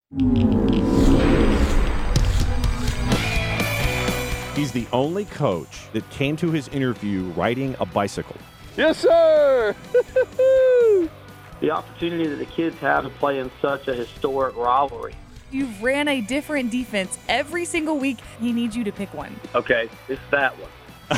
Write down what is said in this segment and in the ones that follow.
He's the only coach that came to his interview riding a bicycle. Yes, sir! The opportunity that the kids have to play in such a historic rivalry. You've ran a different defense every single week. He needs you to pick one. Okay, it's that one.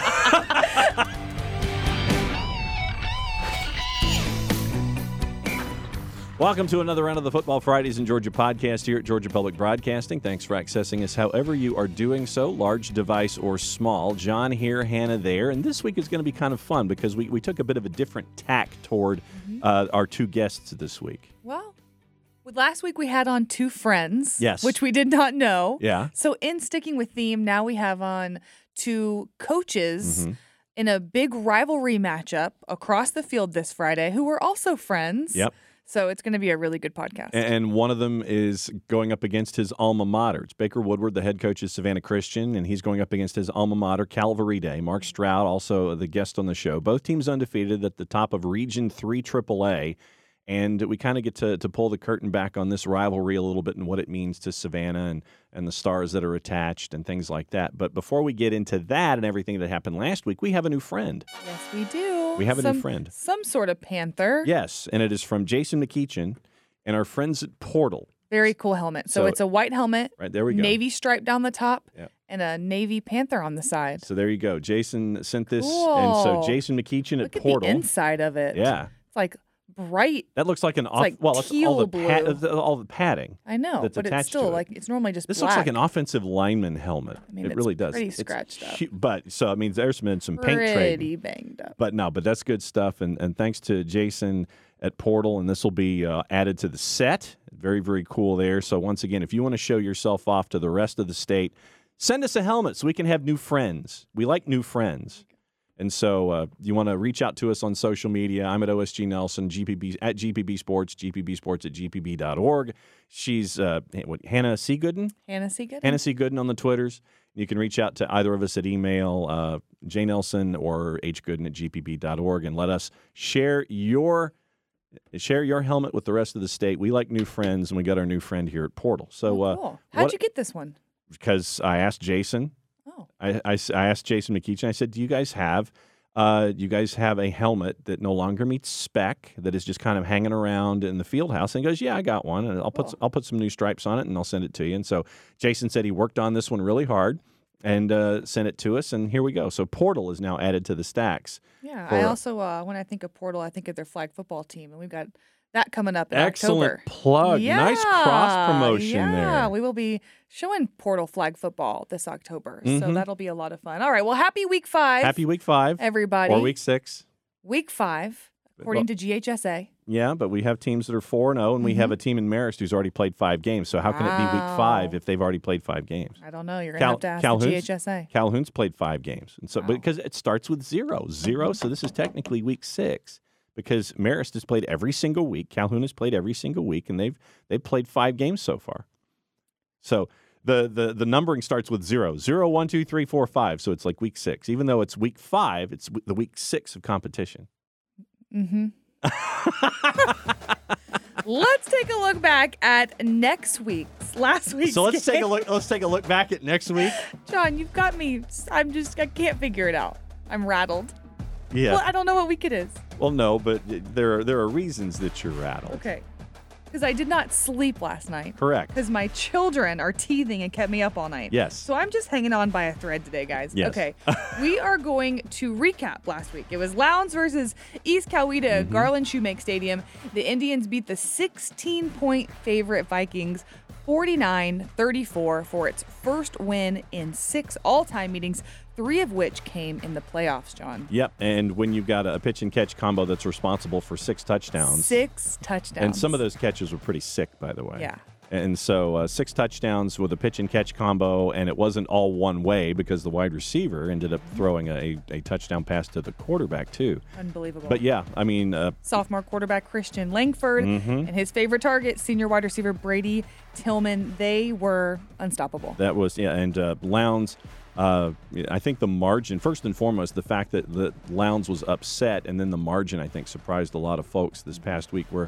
Welcome to another round of the Football Fridays in Georgia podcast here at Georgia Public Broadcasting. Thanks for accessing us however you are doing so, large device or small. John here, Hannah there. And this week is going to be kind of fun because we took a bit of a different tack toward our two guests this week. Well, last week we had on two friends, Yes. which we did not know. Yeah. So in sticking with theme, now we have on two coaches in a big rivalry matchup across the field this Friday who were also friends. Yep. So it's going to be a really good podcast. And one of them is going up against his alma mater. It's Baker Woodward, the head coach of Savannah Christian, and he's going up against his alma mater, Calvary Day. Mark Stroud, also the guest on the show. Both teams undefeated at the top of Region 3 AAA. And we kind of get to pull the curtain back on this rivalry a little bit and what it means to Savannah and the stars that are attached and things like that. But before we get into that and everything that happened last week, we have a new friend. Yes, we do. We have a new friend. Some sort of Panther. Yes, and it is from Jason McEachin and our friends at Portal. Very cool helmet. So it's a white helmet. Right, there we go. Navy stripe down the top. Yep. And a Navy Panther on the side. So there you go. Jason sent this. Cool. And so Jason McEachin Look at at Portal. the inside of it. Yeah. It's like bright. That looks like an like it's teal all the blue. all the padding. I know, that's but it's attached still to it. like it's normally just This black. looks like an offensive lineman helmet. I mean, it it's really does. pretty It's scratched up. But so it means there's been some paint pretty trading. banged up. But that's good stuff. And thanks to Jason at Portal, and this will be added to the set. Very, very cool there. So once again, if you want to show yourself off to the rest of the state, send us a helmet so we can have new friends. We like new friends. And so you want to reach out to us on social media. I'm at OSG Nelson, GPB at GPB Sports, GPBsports at GPB.org. She's Hannah C. Gooden? Hannah C. Gooden? Hannah C. Gooden on the Twitters. You can reach out to either of us at email, jnelson or hgooden at gpb.org, and let us share your helmet with the rest of the state. We like new friends, and we got our new friend here at Portal. So, cool. How'd you get this one? Because I asked Jason. Oh. I asked Jason McEachin. I said, "Do you guys have a helmet that no longer meets spec, that is just kind of hanging around in the field house?" And he goes, "Yeah, I got one, and I'll put some new stripes on it, and I'll send it to you." And so Jason said he worked on this one really hard and sent it to us, and here we go. So Portal is now added to the stacks. Yeah, I also when I think of Portal, I think of their flag football team, and we've got that coming up in Excellent October. plug. Yeah, Nice cross promotion there. Yeah, we will be showing Portal flag football this October, so Mhm. that'll be a lot of fun. All right, well, happy week 5. Happy week 5. everybody. Or week 6. Week 5, according to GHSA. Yeah, but we have teams that are 4-0, and we Mm-hmm. have a team in Marist who's already played 5 games. So how can it be week 5 if they've already played 5 games? I don't know. You're going to have to ask the GHSA. Calhoun's played 5 games. And so because it starts with 0, so this is technically week 6 because Marist has played every single week. Calhoun has played every single week, and they've played 5 games so far. So the numbering starts with 0. 0, 1, 2, 3, 4, 5. So it's like week 6. Even though it's week 5, it's the week 6 of competition. Mm-hmm. Let's take a look back at last week's So let's game. take a look back at next week. John, you've got me. I can't figure it out. I'm rattled. Yeah. Well, I don't know what week it is. Well, no, but there are reasons that you're rattled. Okay. Because I did not sleep last night. Correct. Because my children are teething and kept me up all night. Yes. So I'm just hanging on by a thread today, guys. Yes. Okay. We are going to recap last week. It was Lowndes versus East Coweta, Mm-hmm. Garland Shoemake Stadium. The Indians beat the 16-point favorite Vikings 49-34 for its first win in 6 all-time meetings, 3 of which came in the playoffs, John. Yep, and when you've got a pitch and catch combo that's responsible for 6 touchdowns. 6 touchdowns. And some of those catches were pretty sick, by the way. Yeah. And so 6 touchdowns with a pitch and catch combo, and it wasn't all one way because the wide receiver ended up throwing a touchdown pass to the quarterback, too. Unbelievable. But yeah, I mean. Sophomore quarterback Christian Langford and his favorite target, senior wide receiver Brady Tillman, they were unstoppable. That was, yeah, and Lowndes. I think the margin, first and foremost, the fact that Lowndes was upset, and then the margin, I think, surprised a lot of folks this past week where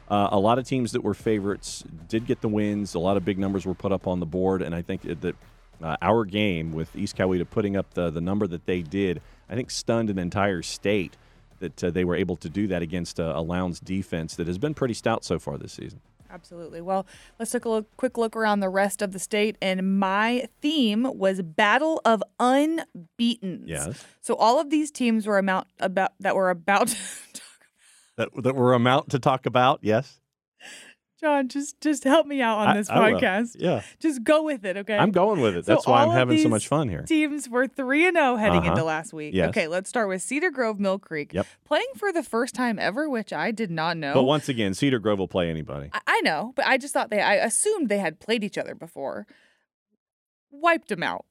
A lot of teams that were favorites did get the wins. A lot of big numbers were put up on the board, and I think that our game with East Coweta putting up the number that they did, I think stunned an entire state that they were able to do that against a Lowndes defense that has been pretty stout so far this season. Absolutely. Well, let's take a quick look around the rest of the state, and my theme was Battle of Unbeatens. Yes. So all of these teams were about that we're about to talk That we're about to talk about, yes. John, just help me out on this podcast. Yeah. Just go with it, okay? I'm going with it. That's why I'm having so much fun here. Teams were 3-0 heading into last week. Yes. Okay, let's start with Cedar Grove Mill Creek. Yep. Playing for the first time ever, which I did not know. But once again, Cedar Grove will play anybody. I know, but I just thought I assumed they had played each other before. Wiped them out.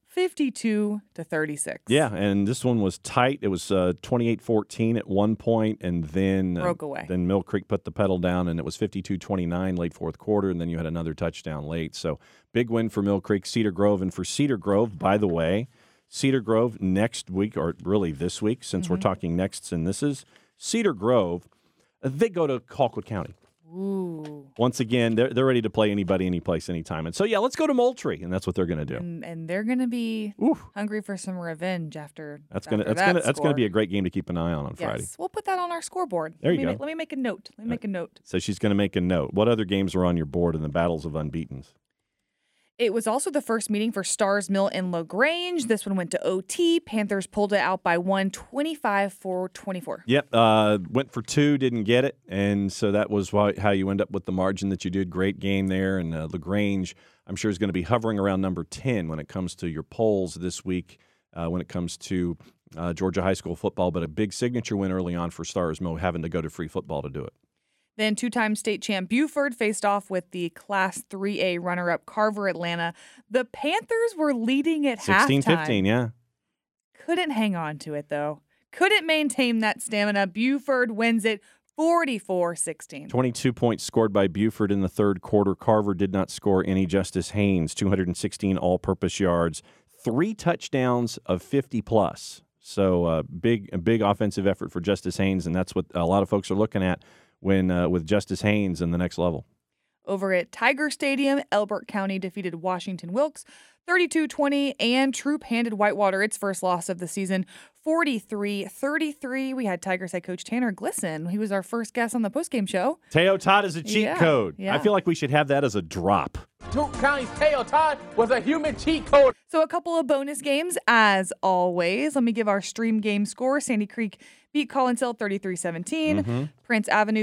52-36. Yeah, and this one was tight. It was 28-14 at one point, and then broke away. Then Mill Creek put the pedal down, and it was 52-29 late fourth quarter, and then you had another touchdown late. So big win for Mill Creek, Cedar Grove. And for Cedar Grove, by the way, Cedar Grove next week, or really this week, since we're talking nexts, and this is Cedar Grove, they go to Colquitt County. Ooh. Once again, they're ready to play anybody, any place, anytime. And so, yeah, let's go to Moultrie, and that's what they're going to do. And they're going to be hungry for some revenge after that's going to be a great game to keep an eye on Friday. Yes, we'll put that on our scoreboard. There you go. Let me make a note. Make a note. So she's going to make a note. What other games were on your board in the Battles of Unbeatens? It was also the first meeting for Stars Mill and LaGrange. This one went to OT. Panthers pulled it out by 25-24. Yep. Went for 2, didn't get it. And so that was how you end up with the margin that you did. Great game there. And LaGrange, I'm sure, is going to be hovering around number 10 when it comes to your polls this week, when it comes to Georgia high school football. But a big signature win early on for Stars Mill, having to go to free football to do it. Then two-time state champ Buford faced off with the Class 3A runner-up Carver Atlanta. The Panthers were leading at 16-15, yeah. Couldn't hang on to it, though. Couldn't maintain that stamina. Buford wins it 44-16. 22 points scored by Buford in the third quarter. Carver did not score any. Justice Haynes, 216 all-purpose yards, 3 touchdowns of 50-plus. So a big offensive effort for Justice Haynes, and that's what a lot of folks are looking at with Justice Haynes in the next level. Over at Tiger Stadium, Elbert County defeated Washington Wilkes 32-20, and Troop handed Whitewater its first loss of the season, 43-33. We had Tigers head coach Tanner Glisson. He was our first guest on the postgame show. Teo Todd is a cheat code. Yeah. I feel like we should have that as a drop. Duke County's Teo Todd was a human cheat code. So a couple of bonus games, as always. Let me give our stream game score. Sandy Creek beat Collinsville 33-17. Prince Avenue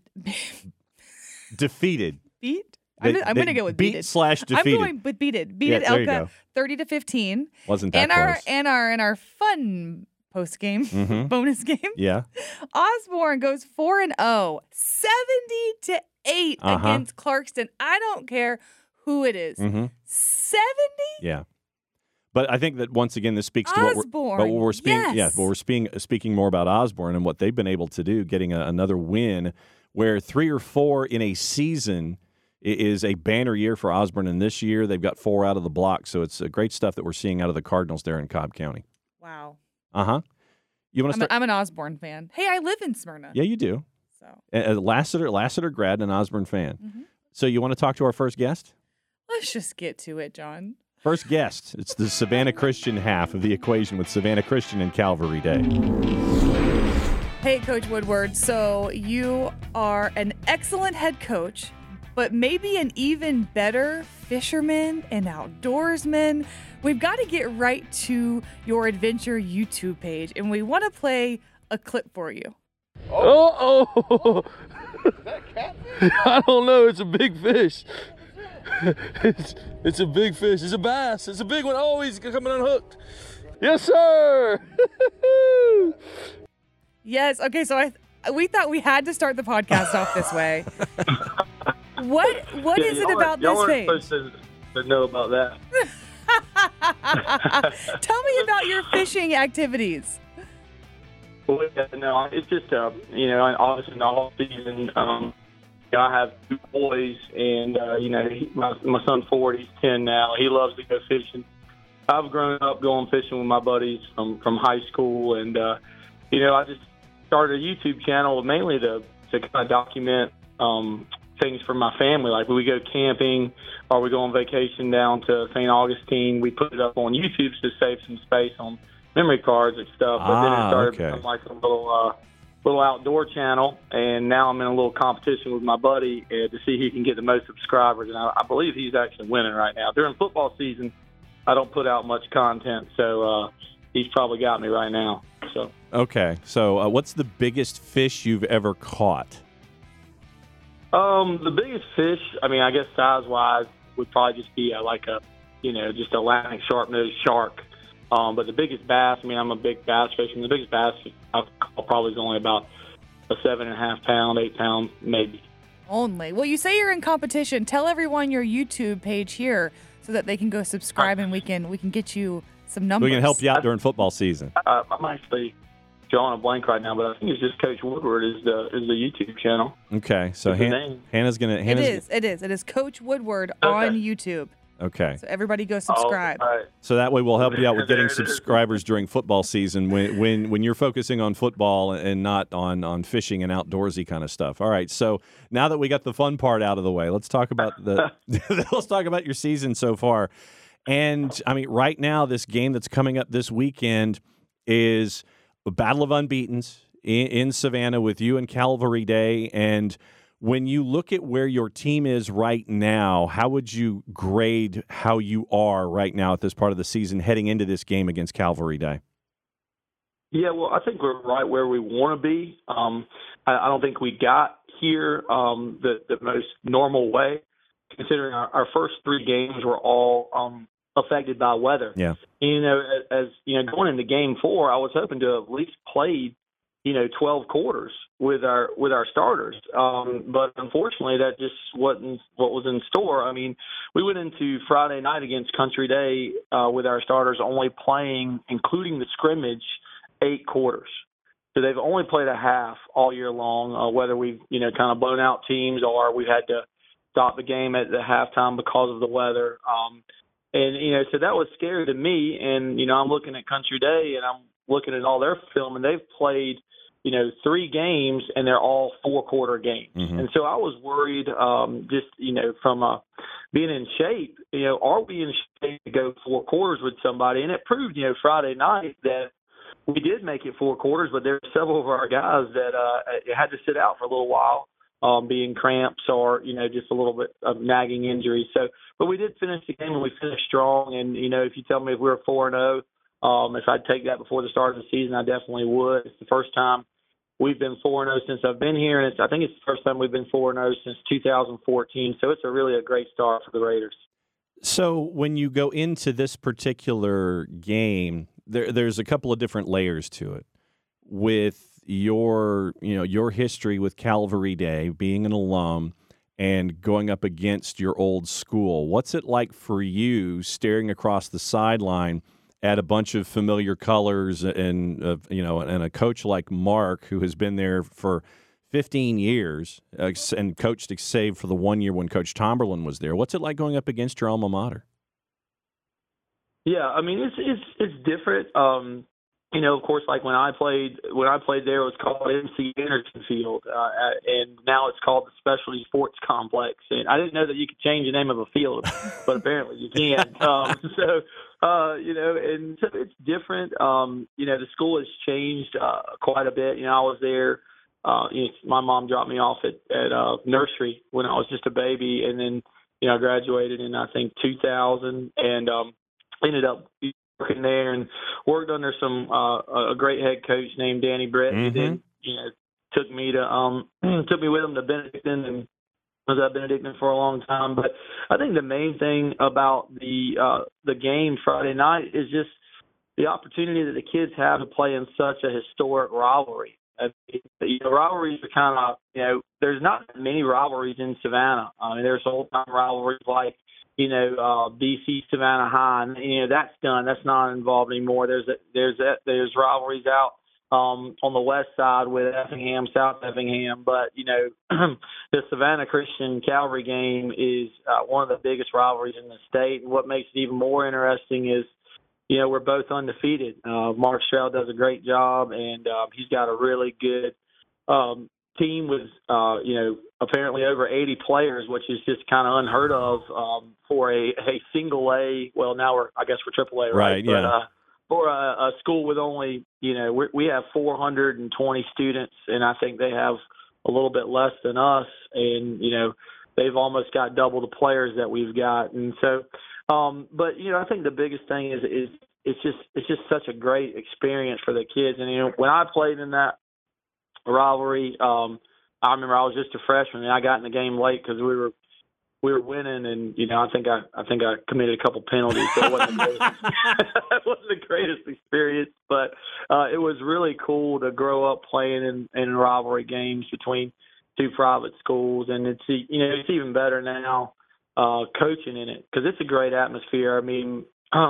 Defeated. Beat? I'm going to go with beated. /defeated. I'm going with beated. Beated Elka 30-15. Wasn't that close. And our fun post game bonus game. Yeah. Osborne goes 4-0, 70-8 against Clarkston. I don't care who it is. 70? Yeah. But I think that once again, this speaks to what we're speaking. Yes. Yeah, but we're speaking more about Osborne and what they've been able to do, getting another win, where 3 or 4 in a season is a banner year for Osborne. And this year, they've got 4 out of the block. So it's great stuff that we're seeing out of the Cardinals there in Cobb County. Wow. You want to start? I'm an Osborne fan. Hey, I live in Smyrna. Yeah, you do. So Lassiter grad and an Osborne fan. So you want to talk to our first guest? Let's just get to it, John. First guest, it's the Savannah Christian half of the equation with Savannah Christian and Calvary Day. Hey, Coach Woodward. So you are an excellent head coach, but maybe an even better fisherman and outdoorsman. We've got to get right to your adventure YouTube page, and we want to play a clip for you. Oh! I don't know. It's a big fish. It's a big fish. It's a bass. It's a big one. Oh, he's coming unhooked. Yes, sir. Yes. Okay. So we thought we had to start the podcast off this way. What is it about this page? Y'all aren't supposed to know about that. Tell me about your fishing activities. Well, no, it's just obviously in the off season. I have 2 boys, and my son Ford, he's 10 now. He loves to go fishing. I've grown up going fishing with my buddies from high school, and I just started a YouTube channel mainly to kind of document things for my family. Like when we go camping or we go on vacation down to St. Augustine, we put it up on YouTube to save some space on memory cards and stuff. But then it started becoming like a little outdoor channel, and now I'm in a little competition with my buddy to see who can get the most subscribers. And I believe he's actually winning right now. During football season, I don't put out much content, so he's probably got me right now. So okay, so what's the biggest fish you've ever caught? The biggest fish, I mean, I guess size-wise, would probably just be just Atlantic sharp-nosed shark. But the biggest bass, I mean, I'm a big bass fisherman. The biggest bass I've caught probably is only about a 7.5 pound, 8 pound, maybe. Only. Well, you say you're in competition. Tell everyone your YouTube page here so that they can go subscribe and we can get you some numbers. We can help you out during football season. I'm actually drawing a blank right now, but I think it's just Coach Woodward is the YouTube channel. Okay, so Hannah's gonna. It is Coach Woodward on YouTube. Okay. So everybody go subscribe. All right. So that way we'll help you out with getting subscribers during football season when you're focusing on football and not on fishing and outdoorsy kind of stuff. All right. So now that we got the fun part out of the way, let's talk about let's talk about your season so far. And I mean, right now, this game that's coming up this weekend is a battle of unbeatens in Savannah with you and Calvary Day. And when you look at where your team is right now, how would you grade how you are right now at this part of the season heading into this game against Calvary Day? Yeah, well, I think we're right where we want to be. I don't think we got here the most normal way, considering our first 3 games were all affected by weather. Yeah. As going into game 4, I was hoping to have at least played 12 quarters with our starters. But unfortunately, that just wasn't what was in store. I mean, we went into Friday night against Country Day with our starters only playing, including the scrimmage, 8 quarters. So they've only played a half all year long, whether we've, kind of blown out teams or we had to stop the game at the halftime because of the weather. So that was scary to me. And, I'm looking at Country Day and I'm looking at all their film, and they've played, 3 games, and they're all 4-quarter games. Mm-hmm. And so I was worried, from being in shape, are we in shape to go 4 quarters with somebody? And it proved, Friday night that we did make it 4 quarters, but there were several of our guys that had to sit out for a little while, being cramps or, just a little bit of nagging injuries. So, but we did finish the game, and we finished strong. And, if you tell me if we were 4-0, if I'd take that before the start of the season, I definitely would. It's the first time we've been 4-0 since I've been here, and I think it's the first time we've been 4-0 since 2014. So it's really a great start for the Raiders. So when you go into this particular game, there's a couple of different layers to it. With your history with Calvary Day, being an alum, and going up against your old school, what's it like for you staring across the sideline at a bunch of familiar colors and a coach like Mark, who has been there for 15 years and coached save for the 1 year when Coach Tomberlin was there? What's it like going up against your alma mater? Yeah, I mean it's different. Of course, like when I played there, it was called MC Anderson Field, and now it's called the Specialty Sports Complex. And I didn't know that you could change the name of a field, but apparently you can. And so it's different. The school has changed quite a bit. I was there. My mom dropped me off at nursery when I was just a baby, and then I graduated in I think 2000, and ended up working there and worked under some a great head coach named Danny Brett. Mm-hmm. Who then took me with him to Benedictine, and I was at Benedictine for a long time. But I think the main thing about the game Friday night is just the opportunity that the kids have to play in such a historic rivalry. Rivalries are kind of, there's not many rivalries in Savannah. I mean, there's old-time rivalries like, BC Savannah High, and that's done. That's not involved anymore. There's rivalries out on the west side with Effingham, South Effingham, but the Savannah Christian Calvary game is one of the biggest rivalries in the state. And what makes it even more interesting is, we're both undefeated. Mark Stroud does a great job, and he's got a really good team with, apparently over 80 players, which is just kind of unheard of for a single A. Well, now I guess we're triple A, right? Yeah. But, for a school with only, we have 420 students, and I think they have a little bit less than us, and they've almost got double the players that we've got, and so. But I think the biggest thing is it's just such a great experience for the kids, and when I played in that rivalry, I remember I was just a freshman and I got in the game late because we were winning, and I think I committed a couple penalties, so it wasn't the greatest experience, but it was really cool to grow up playing in rivalry games between two private schools, and it's even better now coaching in it because it's a great atmosphere. I mean,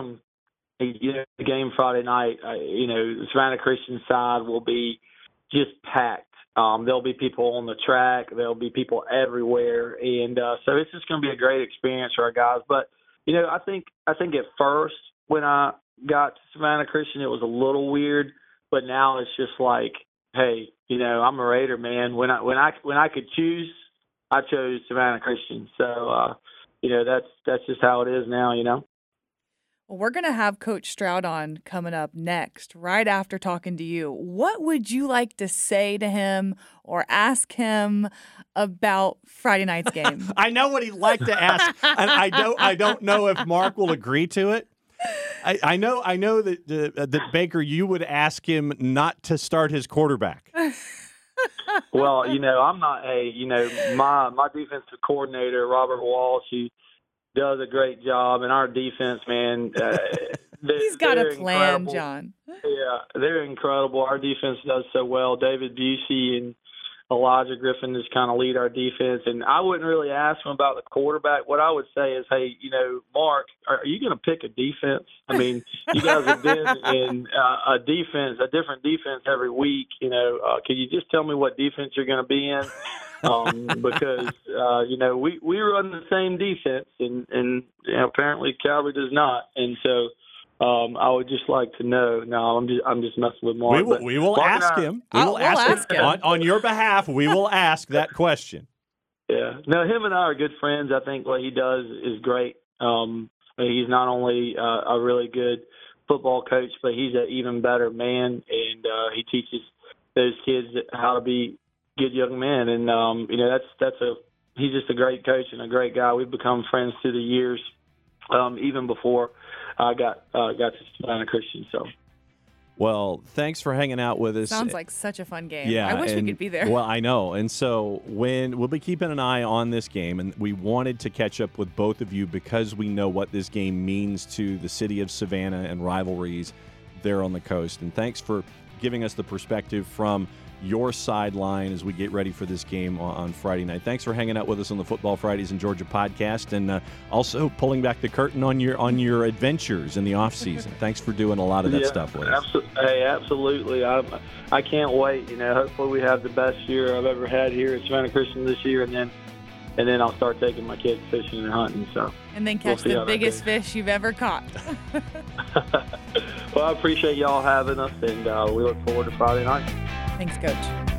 the game Friday night, the Savannah Christian side will be just packed. There'll be people on the track. There'll be people everywhere, and so it's just going to be a great experience for our guys. But I think at first when I got to Savannah Christian, it was a little weird, but now it's just like, hey, I'm a Raider, man. When I could choose, I chose Savannah Christian. So that's just how it is now. Well, we're going to have Coach Stroud on coming up next, right after talking to you. What would you like to say to him or ask him about Friday night's game? I know what he'd like to ask, and I don't know if Mark will agree to it. I know that Baker, you would ask him not to start his quarterback. Well, I'm not my defensive coordinator, Robert Walsh, he does a great job, and our defense, man, he's got a plan, incredible. John. Yeah, they're incredible. Our defense does so well. David Busey and Elijah Griffin just kind of lead our defense, and I wouldn't really ask him about the quarterback. What I would say is, hey, Mark, are you going to pick a defense? I mean, you guys have been in a different defense every week. Can you just tell me what defense you're going to be in? Because we run the same defense, and apparently Calvary does not, and so I would just like to know. No, I'm just messing with Mark. We will ask him. We will ask him on your behalf. We will ask that question. Yeah, no, him and I are good friends. I think what he does is great. He's not only a really good football coach, but he's an even better man, and he teaches those kids how to be good young men, and he's just a great coach and a great guy. We've become friends through the years, even before I got to Savannah Christian. So, well, thanks for hanging out with us. Sounds like such a fun game. Yeah, I wish we could be there. Well, I know, and so we'll be keeping an eye on this game, and we wanted to catch up with both of you because we know what this game means to the city of Savannah and rivalries there on the coast. And thanks for giving us the perspective from your sideline as we get ready for this game on Friday night. Thanks for hanging out with us on the Football Fridays in Georgia podcast, and also pulling back the curtain on your adventures in the off season. Thanks for doing a lot of that stuff with us. Absolutely. I can't wait. Hopefully we have the best year I've ever had here at Savannah Christian this year, and then I'll start taking my kids fishing and hunting. So. And then catch the biggest fish you've ever caught. Well, I appreciate y'all having us, and we look forward to Friday night. Thanks, Coach.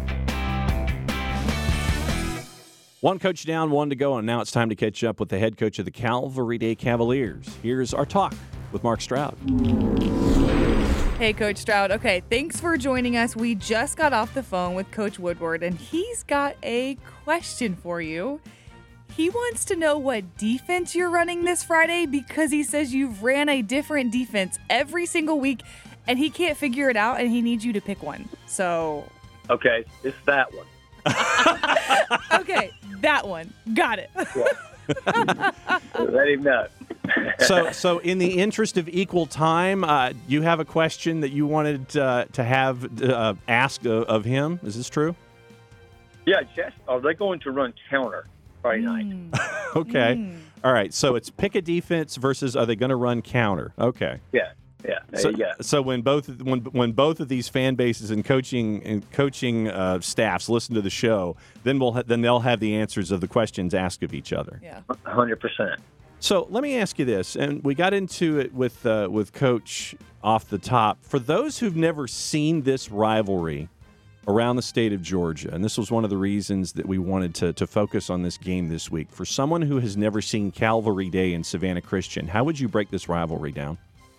One coach down, one to go, and now it's time to catch up with the head coach of the Calvary Day Cavaliers. Here's our talk with Mark Stroud. Hey, Coach Stroud. Okay, thanks for joining us. We just got off the phone with Coach Woodward, and he's got a question for you. He wants to know what defense you're running this Friday because he says you've ran a different defense every single week, and he can't figure it out, and he needs you to pick one. So. Okay, it's that one. Okay, that one. Got it. Let him know. So in the interest of equal time, you have a question that you wanted to have asked of him. Is this true? Yeah, Jess, are they going to run counter Friday night? Okay. All right, so it's pick a defense versus are they going to run counter? Okay. Yeah. Yeah, there you go. So when both of these fan bases and coaching staffs listen to the show, then they'll have the answers of the questions asked of each other. Yeah, 100%. So let me ask you this, and we got into it with Coach off the top. For those who've never seen this rivalry, around the state of Georgia, and this was one of the reasons that we wanted to focus on this game this week. For someone who has never seen Calvary Day in Savannah Christian, how would you break this rivalry down?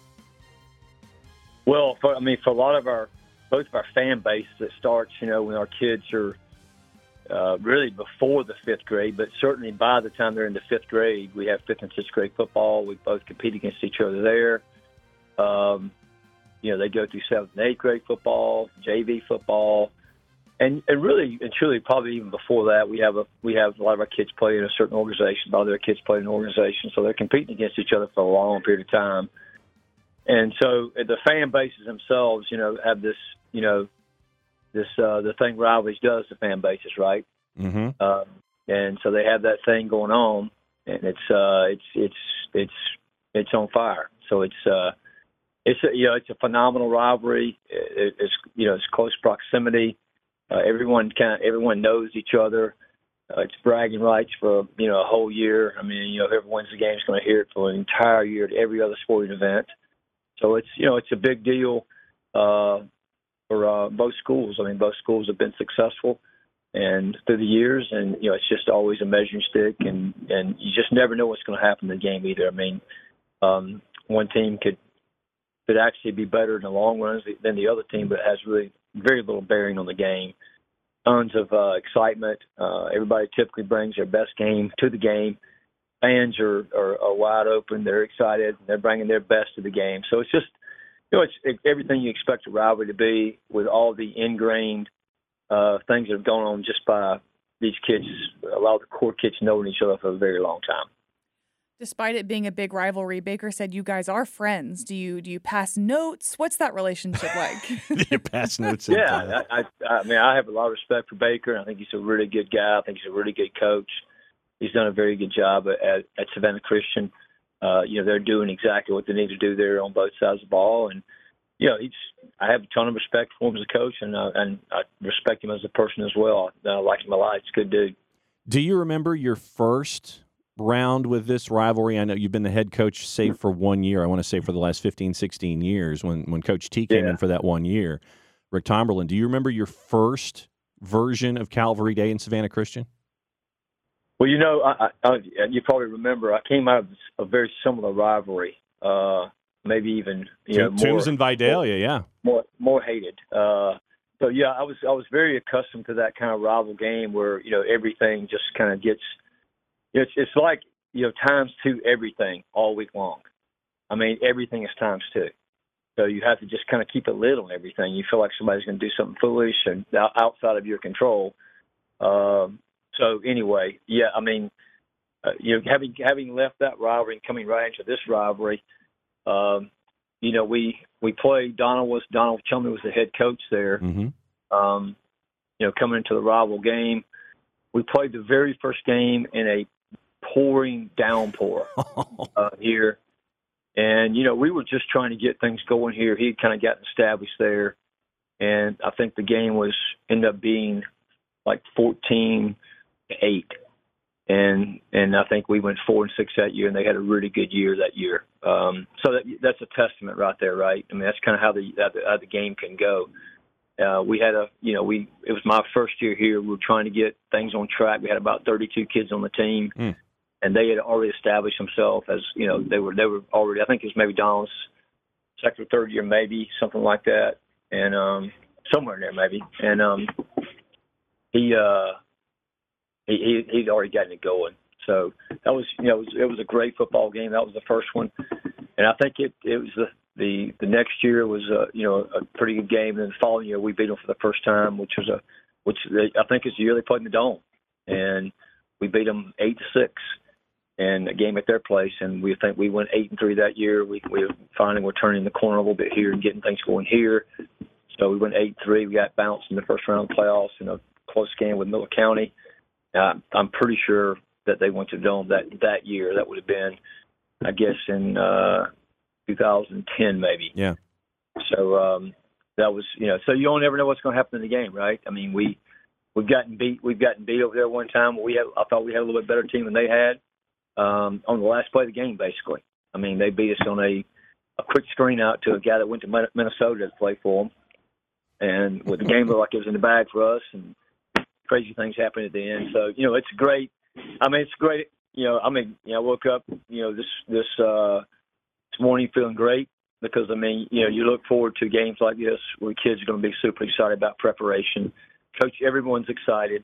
Well, for a lot of both of our fan base that starts, when our kids are really before the fifth grade, but certainly by the time they're in the fifth grade, we have fifth and sixth grade football. We both compete against each other there. They go through seventh and eighth grade football, JV football, and really and truly, probably even before that, we have a lot of our kids play in a certain organization. A lot of their kids play in an organization, so they're competing against each other for a long period of time. And so the fan bases themselves, have this, the thing rivalries does to fan bases, right? Mm-hmm. And so they have that thing going on, and it's on fire. So it's a phenomenal rivalry. It's close proximity. Everyone knows each other. It's bragging rights for a whole year. Whoever wins the game is going to hear it for an entire year at every other sporting event. So it's a big deal for both schools. Both schools have been successful and through the years, and it's just always a measuring stick, and you just never know what's going to happen in the game either. One team could actually be better in the long run than the other team, but it has really very little bearing on the game. Tons of excitement. Everybody typically brings their best game to the game. Fans are wide open. They're excited. They're bringing their best to the game. So it's just, it's everything you expect a rivalry to be, with all the ingrained things that have gone on just by these kids, a lot of the core kids knowing each other for a very long time. Despite it being a big rivalry, Baker said you guys are friends. Do you pass notes? What's that relationship like? Do you pass notes? Yeah, I have a lot of respect for Baker. I think he's a really good guy. I think he's a really good coach. He's done a very good job at Savannah Christian. They're doing exactly what they need to do there on both sides of the ball. And, I have a ton of respect for him as a coach, and I respect him as a person as well. I like him a lot. He's a good dude. Do you remember your first round with this rivalry? I know you've been the head coach, save for 1 year. I want to say for the last 15, 16 years when Coach T came in for that 1 year. Rick Tomberlin, do you remember your first version of Calvary Day in Savannah Christian? Well, you probably remember I came out of a very similar rivalry, maybe even Toombs and Vidalia, more hated. I was very accustomed to that kind of rival game where everything just kind of gets. It's like times two everything all week long. Everything is times two, so you have to just kind of keep a lid on everything. You feel like somebody's going to do something foolish and outside of your control. So anyway, having left that rivalry and coming right into this rivalry, we played. Donald Chumley was the head coach there. Mm-hmm. Coming into the rival game, we played the very first game in a pouring downpour here, and we were just trying to get things going here. He had kind of gotten established there, and I think the game ended up being like 14-8, and I think we went 4-6 that year, and they had a really good year that year. So that's a testament right there, right? That's kind of how the game can go. We had it was my first year here. We were trying to get things on track. We had about 32 kids on the team, and they had already established themselves as they were already. I think it was maybe Donald's second or third year, maybe something like that, and somewhere in there maybe, and he'd already gotten it going. So that was, it was a great football game. That was the first one, and I think it was the next year was a pretty good game. And the following year we beat them for the first time, which I think is the year they played in the Dome, and we beat them 8-6 in a game at their place. And we think we went 8-3 that year. We finally were turning the corner a little bit here and getting things going here. So we went 8-3. We got bounced in the first round of the playoffs in a close game with Miller County. I'm pretty sure that they went to the Dome that year. That would have been, I guess, in 2010 maybe. Yeah. So that was, so you don't ever know what's going to happen in the game, right? We've gotten beat over there one time. I thought we had a little bit better team than they had on the last play of the game, basically. They beat us on a quick screen out to a guy that went to Minnesota to play for them. and with the game looked like it was in the bag for us, and crazy things happened at the end. So, it's great. I mean, it's great. I woke up, this morning feeling great because, you look forward to games like this where kids are going to be super excited about preparation. Coach, everyone's excited.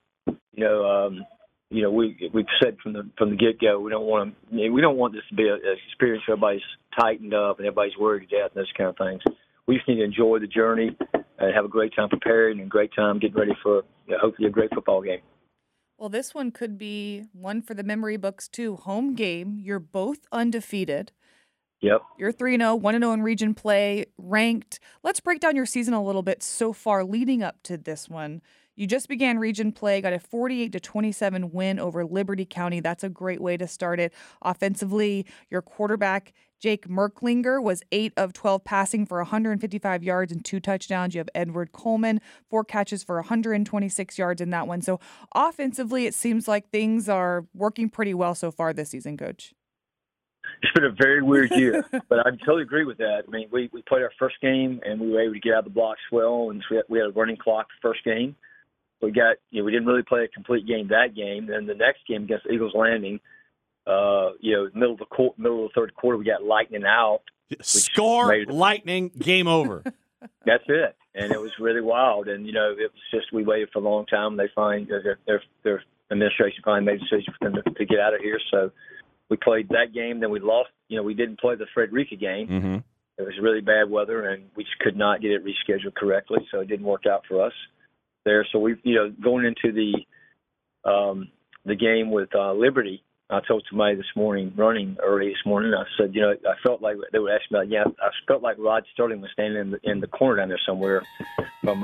We've said from the get-go we don't want this to be an experience where everybody's tightened up and everybody's worried to death and those kind of things. We just need to enjoy the journey and have a great time preparing and a great time getting ready for hopefully a great football game. Well, this one could be one for the memory books too. Home game. You're both undefeated. Yep. You're 3-0, 1-0 in region play, ranked. Let's break down your season a little bit so far leading up to this one. You just began region play, got a 48-27 win over Liberty County. That's a great way to start it. Offensively, your quarterback, Jake Merklinger, was 8 of 12 passing for 155 yards and 2 touchdowns. You have Edward Coleman, 4 catches for 126 yards in that one. So offensively, it seems like things are working pretty well so far this season, Coach. It's been a very weird year, but I totally agree with that. I mean, we played our first game, and we were able to get out of the blocks well, and so we had a running clock the first game. We we didn't really play a complete game that game. Then the next game against Eagles Landing, middle of the third quarter, we got lightning out. Score, lightning, game over. That's it. And it was really wild. And, it was just we waited for a long time. They their administration finally made a decision for them to get out of here. So we played that game. Then we lost. We didn't play the Frederica game. Mm-hmm. It was really bad weather, and we just could not get it rescheduled correctly. So it didn't work out for us there. So we, going into the game with Liberty, I told somebody this morning, running early this morning, I said, I felt like they would ask me, I felt like Rod Sterling was standing in the corner down there somewhere from,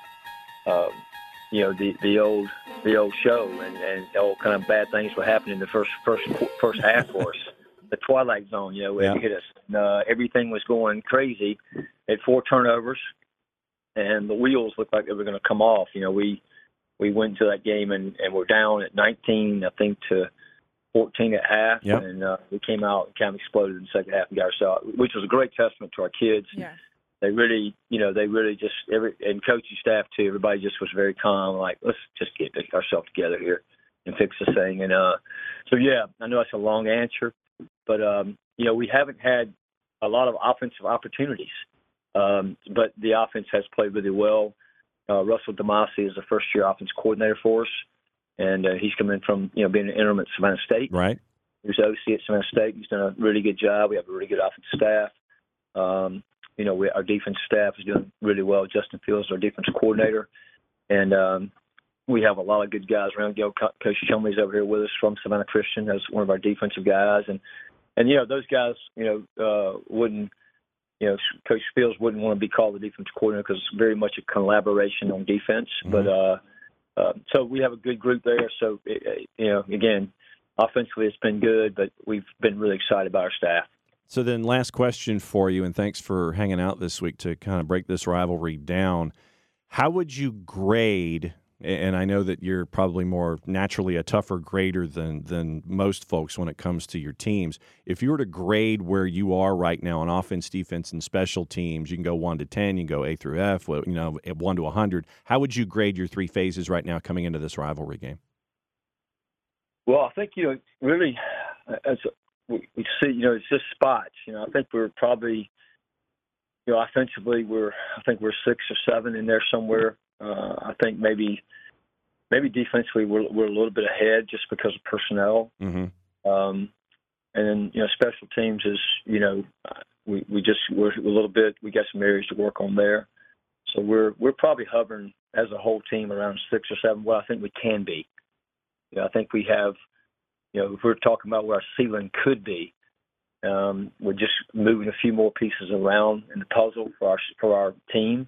the old show, and all kind of bad things were happening in the first half for us. The twilight zone, where it hit us. And, everything was going crazy. Had 4 turnovers, and the wheels looked like they were going to come off. We went into that game and we're down at 19, I think, to 14 at half, and we came out and kind of exploded in the second half and got ourselves, which was a great testament to our kids. Yeah. They really just and coaching staff too. Everybody just was very calm, like, let's just get ourselves together here and fix this thing. And so I know that's a long answer, but we haven't had a lot of offensive opportunities, but the offense has played really well. Russell Damasi is the first-year offense coordinator for us. And he's coming from, being an interim at Savannah State. Right. He was OC at Savannah State. He's done a really good job. We have a really good offensive staff. Our defense staff is doing really well. Justin Fields is our defense coordinator. And we have a lot of good guys around. Coach Chumley's over here with us from Savannah Christian as one of our defensive guys. And those guys, wouldn't, Coach Fields wouldn't want to be called the defense coordinator because it's very much a collaboration on defense. Mm-hmm. But so we have a good group there. So, again, offensively it's been good, but we've been really excited about our staff. So then last question for you, and thanks for hanging out this week to kind of break this rivalry down. How would you grade, and I know that you're probably more naturally a tougher grader than most folks when it comes to your teams. If you were to grade where you are right now on offense, defense, and special teams, you can go 1 to 10, you can go A through F, 1 to 100. How would you grade your 3 phases right now coming into this rivalry game? Well, I think, really, as we see, it's just spots. I think we're probably, offensively, we're 6 or 7 in there somewhere. I think maybe defensively we're a little bit ahead just because of personnel. Mm-hmm. And then special teams is we're a little bit, we got some areas to work on there. So we're probably hovering as a whole team around 6 or 7. Well, I think we can be. I think we have. If we're talking about where our ceiling could be, we're just moving a few more pieces around in the puzzle for our team.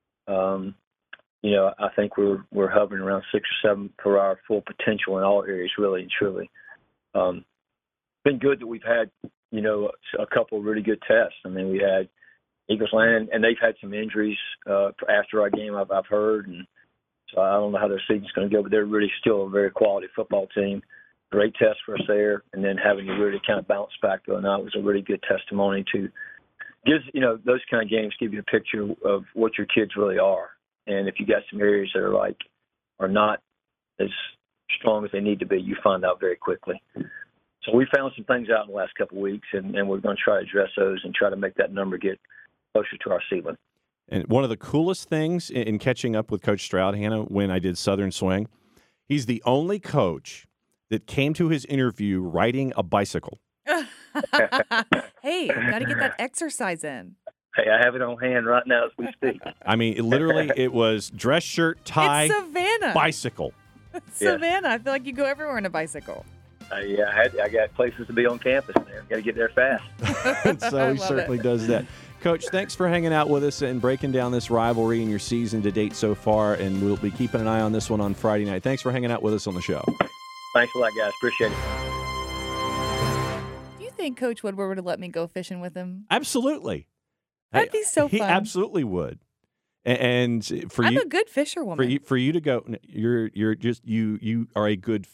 I think we're hovering around 6 or 7 for our full potential in all areas, really and truly. Been good that we've had, a couple of really good tests. I mean, we had Eagles Land, and they've had some injuries after our game, I've heard, and so I don't know how their season's going to go, but they're really still a very quality football team. Great test for us there, and then having to really kind of bounce back the other night was a really good testimony to gives those kind of games give you a picture of what your kids really are. And if you got some areas that are not as strong as they need to be, you find out very quickly. So we found some things out in the last couple of weeks, and we're going to try to address those and try to make that number get closer to our ceiling. And one of the coolest things in catching up with Coach Stroud, Hannah, when I did Southern Swing, he's the only coach that came to his interview riding a bicycle. Hey, got to get that exercise in. Hey, I have it on hand right now as we speak. I mean, it was dress shirt, tie, It's Savannah. bicycle. Savannah. I feel like you go everywhere in a bicycle. Yeah, I got places to be on campus there. Got to get there fast. So he certainly does that. Coach, thanks for hanging out with us and breaking down this rivalry and your season to date so far, and we'll be keeping an eye on this one on Friday night. Thanks for hanging out with us on the show. Thanks a lot, guys. Appreciate it. Do you think Coach Woodward would have let me go fishing with him? Absolutely. That'd be so He fun. absolutely would. And for I'm you, a good fisherwoman. for you to go, you're a good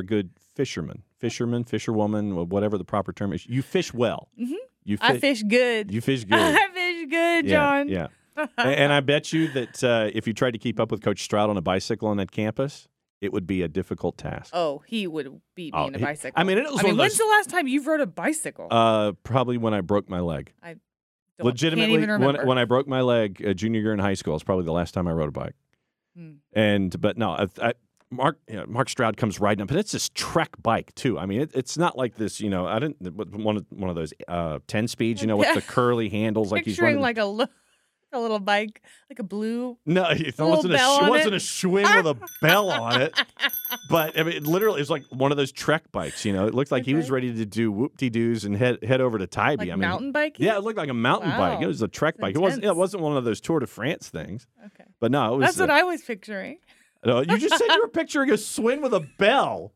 fisherwoman, whatever the proper term is. You fish well. Mhm. I I fish good. You fish good. I fish good, John. Yeah. And I bet you that if you tried to keep up with Coach Stroud on a bicycle on that campus, it would be a difficult task. Oh, he would beat me in a bicycle. I mean, it was one of when's those- the last time you've rode a bicycle? Probably when I broke my leg. Can't Legitimately, even remember. when I broke my leg junior year in high school, it's probably the last time I rode a bike. But no, Mark Stroud comes riding up, and it's this Trek bike too. I mean, it's not like this, I didn't one of those 10 speeds, with the curly handles like he's Picturing running. like a little bike, like a blue. No, it little wasn't bell on it wasn't it. a Schwinn with a bell on it. But I mean, it literally is like one of those Trek bikes. It looked like he was ready to do whoop-de-doos and head over to Tybee. Like I mean, mountain biking? Yeah, it looked like a mountain bike. Wow. It was a Trek That's bike. It wasn't. It intense. wasn't one of those Tour de France things. Okay. But no, it was. That's what I was picturing. No, you just said you were picturing a Schwinn with a bell.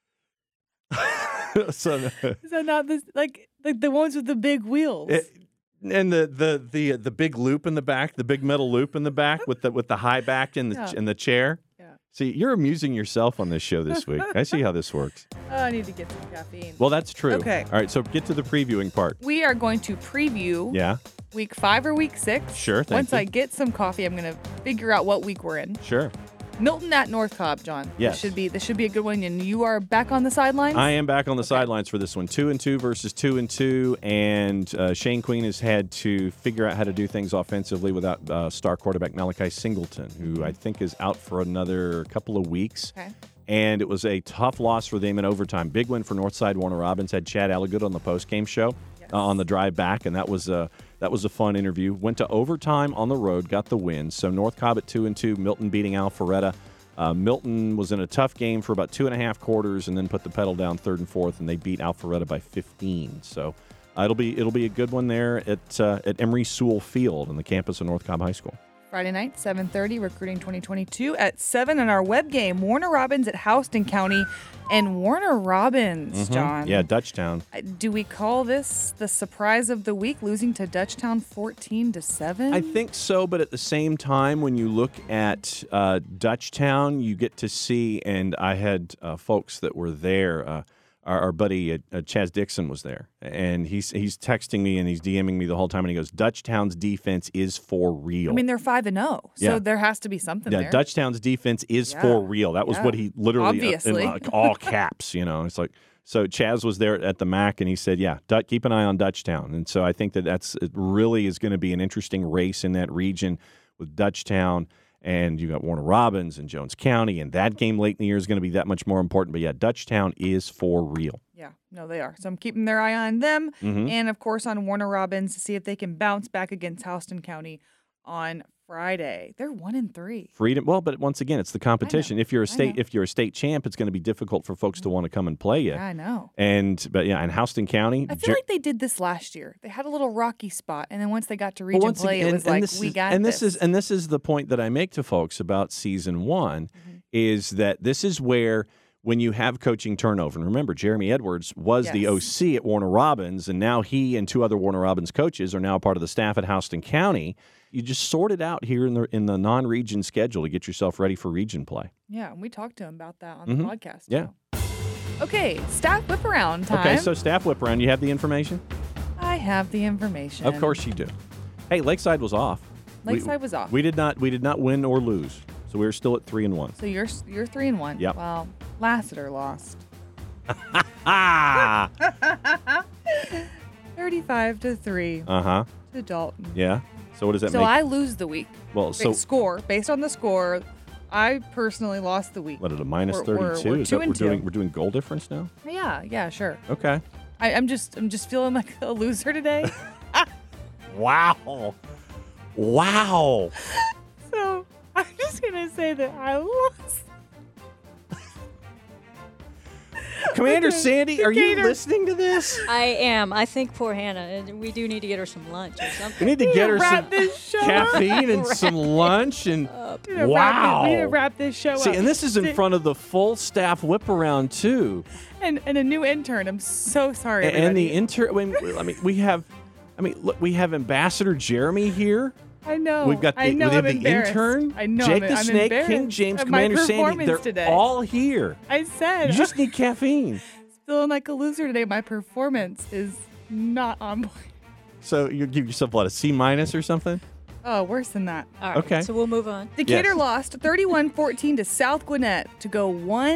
So. Is that not this like the ones with the big wheels? And the big loop in the back, the big metal loop in the back with the high back in the chair. Yeah. See, you're amusing yourself on this show this week. I see how this works. Oh, I need to get some caffeine. Well, that's true. Okay. All right, so get to the previewing part. We are going to preview Yeah, week 5 or week 6. Sure, thank Once you. I get some coffee, I'm going to figure out what week we're in. sure. Milton at North Cobb, John. Yes. This should be a good one. And you are back on the sidelines? I am back on the sidelines for this one. 2-2 versus 2-2, and Shane Queen has had to figure out how to do things offensively without star quarterback Malachi Singleton, who I think is out for another couple of weeks. Okay. And it was a tough loss for them in overtime. Big win for Northside. Warner Robins had Chad Alligood on the postgame show on the drive back, and that was a fun interview. Went to overtime on the road, got the win. So North Cobb at 2-2, Milton beating Alpharetta. Milton was in a tough game for about 2.5 quarters, and then put the pedal down 3rd and 4th, and they beat Alpharetta by 15. So it'll be a good one there at Emory Sewell Field on the campus of North Cobb High School. Friday night, 7:30, Recruiting 2022 at 7 in our web game. Warner Robins at Houston County. And Warner Robins, John. Yeah, Dutchtown. Do we call this the surprise of the week, losing to Dutchtown 14-7? I think so, but at the same time, when you look at Dutchtown, you get to see, and I had folks that were there. Our buddy Chaz Dixon was there, and he's texting me and he's DMing me the whole time, and he goes, "Dutchtown's defense is for real." I mean, they're 5-0, so Yeah. there has to be something yeah, there. Dutchtown's defense is Yeah. for real. That was Yeah. what he literally, Obviously. in like all caps, It's like, so Chaz was there at the MAC, and he said, "Yeah, keep an eye on Dutchtown." And so I think that it really is going to be an interesting race in that region with Dutchtown. And you got Warner Robins and Jones County, and that game late in the year is going to be that much more important. But yeah, Dutchtown is for real. Yeah, no, they are. So I'm keeping their eye on them, Mm-hmm. and of course on Warner Robins to see if they can bounce back against Houston County on Friday. They're 1-3. Freedom. Well, but once again, it's the competition. If you're a know. state champ, it's going to be difficult for folks to want to come and play you. Yeah, I know. And Houston County. I feel like they did this last year. They had a little rocky spot, and then once they got to region play, it was like, we got this. This is the point that I make to folks about season one, is that this is where, when you have coaching turnover, and remember, Jeremy Edwards was the OC at Warner Robins, and now he and 2 other Warner Robins coaches are now part of the staff at Houston County. You just sort it out here in the non-region schedule to get yourself ready for region play. Yeah, and we talked to him about that on the podcast. Yeah. Okay, staff whip around time. Okay, so staff whip around. You have the information? I have the information. Of course you do. Hey, Lakeside was off. Lakeside was off. We did not win or lose, so we're still at 3-1. So you're 3-1. Yep. Well, Lassiter lost. Ah. 35-3 to Dalton. Yeah. So what does that So make? I lose the week. Well, so score based on the score, I personally lost the week. what at a minus We're- 32? we're Is that 2-2. we're doing goal difference now? Yeah, sure. Okay. I'm just feeling like a loser today. Wow. Wow. So I'm just gonna say that I lost. Commander Okay. Sandy, are you Decatur. listening to this? I am. I think poor Hannah. And we do need to get her some lunch or We something. need to get her some wrap this show caffeine and some lunch and wow. We need to wrap this show See, up. and this is in front of the full staff whip around too. and a new intern. I'm so sorry. And the everybody. look, we have Ambassador Jeremy here. I know. We've got the, I know. we have I'm the embarrassed. intern, I know. Jake I'm, the I'm Snake, King embarrassed James, of my Commander Sandy. performance They're today. all here. I said. You just need caffeine. Feeling like a loser today. My performance is not on point. So you give yourself what, a C- or something? Oh, worse than that. All right. Okay. So we'll move on. Decatur Yes. lost 31-14 to South Gwinnett to go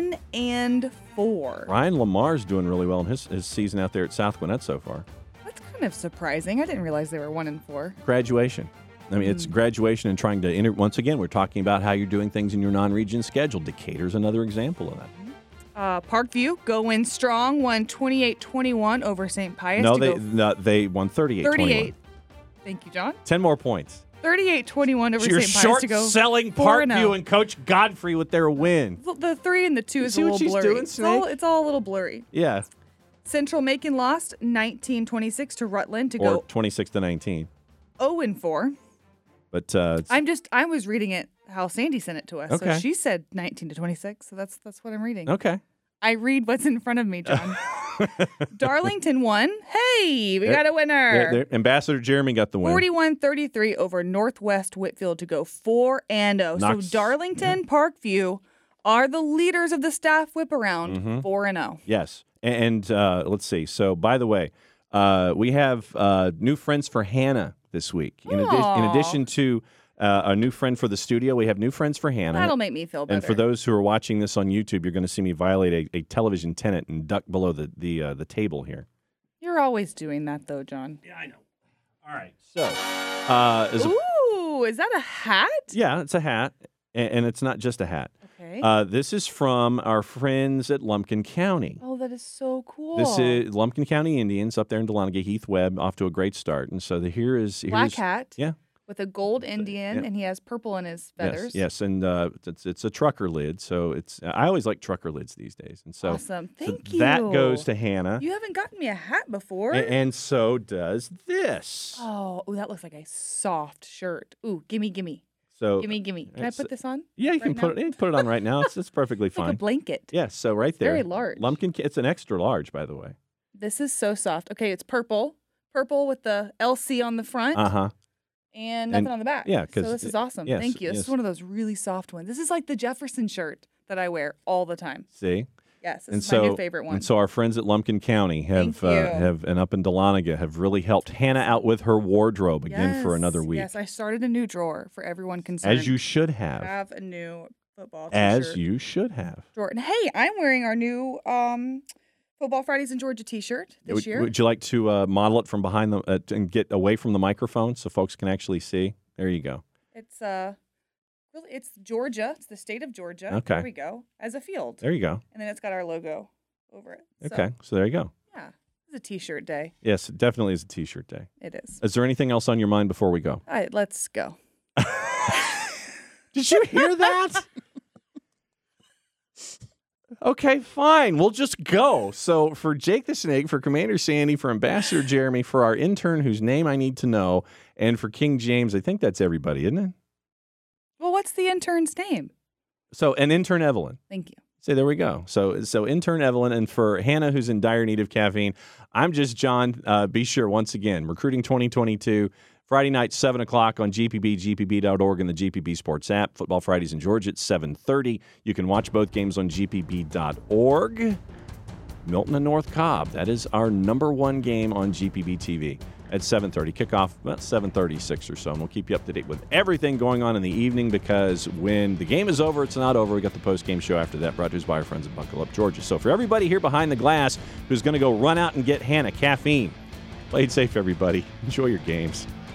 1-4. Ryan Lamar's doing really well in his season out there at South Gwinnett so far. That's kind of surprising. I didn't realize they were 1-4. Graduation. I mean, it's graduation and trying to once again, we're talking about how you're doing things in your non-region schedule. Decatur's another example of that. Parkview going strong, won 28-21 over St. Pius. No, to go they won 38-21. 38. Thank you, John. 10 more points. 38-21 over You're St. Pius to go short-selling 4-0. Parkview and Coach Godfrey with their win. The 3 and the 2 is see a what little she's blurry. doing, It's all a little blurry. Yeah, Central Macon lost 19-26 to Rutland to or go 26-19. 0-4. But I was reading it how Sandy sent it to us. Okay. So she said 19-26. So that's what I'm reading. okay. I read what's in front of me, John. Darlington won. Hey, we got a winner. Ambassador Jeremy got the win. 41-33 over Northwest Whitfield to go 4-0. Knox- So Darlington, Parkview are the leaders of the staff whip around, Mm-hmm. 4-0. Yes. And let's see. So, by the way, we have new friends for Hannah this week. In addition to a new friend for the studio, we have new friends for Hannah. That'll make me feel better. And for those who are watching this on YouTube, you're going to see me violate a television tenet and duck below the table here. You're always doing that, though, John. Yeah, I know. All right. So, Ooh, is that a hat? yeah, it's a hat, and it's not just a hat. Okay. This is from our friends at Lumpkin County. Oh, that is so cool. This is Lumpkin County Indians up there in Dahlonega. Heath Webb off to a great start, and so here's black hat. Yeah. With a gold Indian, yeah. and he has purple in his feathers. Yes, and it's a trucker lid, so it's I always like trucker lids these days, and so Awesome. so Thank you. that goes to Hannah, You haven't gotten me a hat before. and so does this. Oh, that looks like a soft shirt. Ooh, gimme. So Gimme. Can I it's- put this on? Yeah, you right can put it on right now. It's perfectly It's like a fine. blanket. Yeah, so right there, very large. Lumpkin. It's an extra large, by the way. This is so soft. Okay, it's purple. Purple with the LC on the front and nothing on the back. yeah, 'cause so this is awesome. yes, Thank you. This yes. is one of those really soft ones. This is like the Jefferson shirt that I wear all the time. See. Yes, this And is so, my new favorite one. and so our friends at Lumpkin County have Thank you. and up in Dahlonega have really helped Hannah out with her wardrobe again for another week. Yes, I started a new drawer for everyone concerned. As you should I have. have a new football As t-shirt. you should have. Drawer. And hey, I'm wearing our new Football Fridays in Georgia t-shirt this year. Would you like to model it from behind the and get away from the microphone so folks can actually see? There you go. It's really it's Georgia. It's the state of Georgia. Okay. There we go. As a field. There you go. And then it's got our logo over it. So, Okay, so there you go. yeah. It's a t-shirt day. Yes, it definitely is a T-shirt day. It is. Is there anything else on your mind before we go? All right, let's go. Did you hear that? Okay, fine. We'll just go. So for Jake the Snake, for Commander Sandy, for Ambassador Jeremy, for our intern whose name I need to know, and for King James, I think that's everybody, isn't it? Well, what's the intern's name? So, and intern Evelyn. Thank you. Say, there we go. So intern Evelyn, and for Hannah, who's in dire need of caffeine, I'm just John. Be sure, once again, Recruiting 2022, Friday night, 7 o'clock on GPB, gpb.org, and the GPB Sports app. Football Fridays in Georgia at 7:30. You can watch both games on gpb.org. Milton and North Cobb. That is our number one game on GPB TV at 7:30. Kickoff about 7:36 or so, and we'll keep you up to date with everything going on in the evening, because when the game is over, it's not over. We got the post-game show after that, brought to us by our friends at Buckle Up Georgia. So for everybody here behind the glass who's going to go run out and get Hannah caffeine, play it safe, everybody. Enjoy your games.